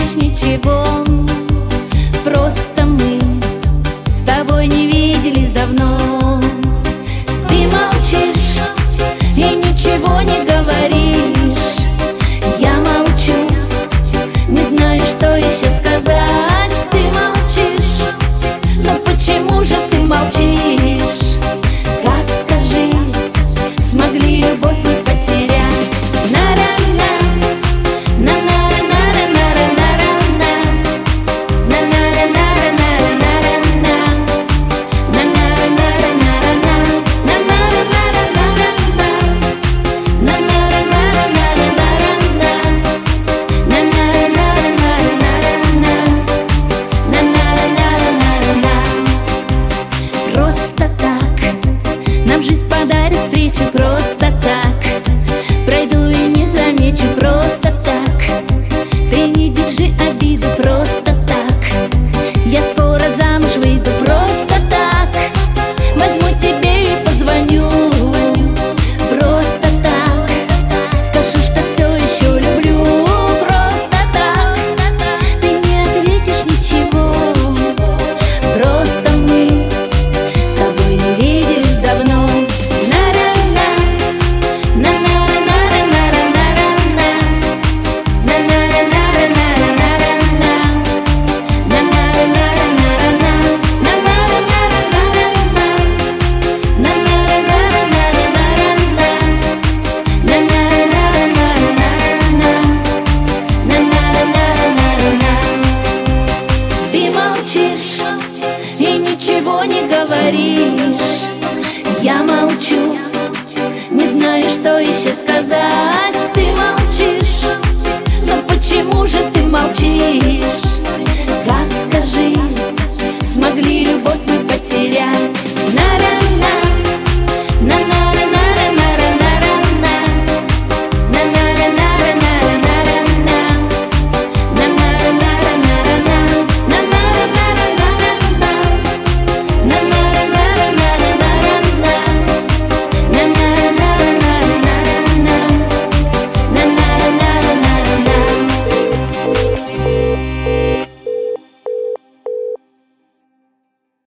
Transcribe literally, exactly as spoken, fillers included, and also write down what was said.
ответишь ничего. Просто мы с тобой не виделись давно. Ты молчишь и ничего не говоришь. Я молчу, не знаю, что еще сказать. Ты молчишь, но почему же ты молчишь? Как, скажи, смогли любовь мы потерять? Просто так нам жизнь подарит встречу, просто так пройду и не замечу, просто так. Ты не держи обиду, просто так. Я скоро замуж выйду, просто так. Возьму тебе и позвоню, просто так. Скажу, что все еще люблю, просто так. Ты не ответишь ничего. Просто мы с тобой не виделись давно. И ничего не говоришь. Я молчу, не знаю, что еще сказать. Ты молчишь, но почему же ты молчишь?